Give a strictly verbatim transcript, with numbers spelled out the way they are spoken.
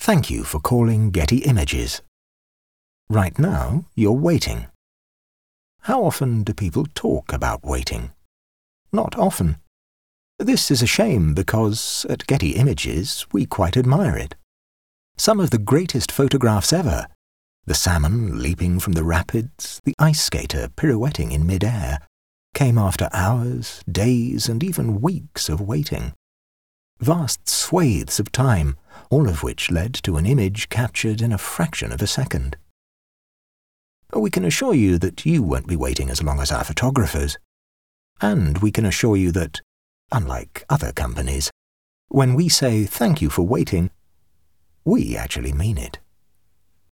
Thank you for calling Getty Images. Right now, you're waiting. How often do people talk about waiting? Not often. This is a shame because, at Getty Images, we quite admire it. Some of the greatest photographs ever, the salmon leaping from the rapids, the ice skater pirouetting in mid-air, came after hours, days, and even weeks of waiting. Vast swathes of time, all of which led to an image captured in a fraction of a second. We can assure you that you won't be waiting as long as our photographers. And we can assure you that, unlike other companies, when we say thank you for waiting, we actually mean it.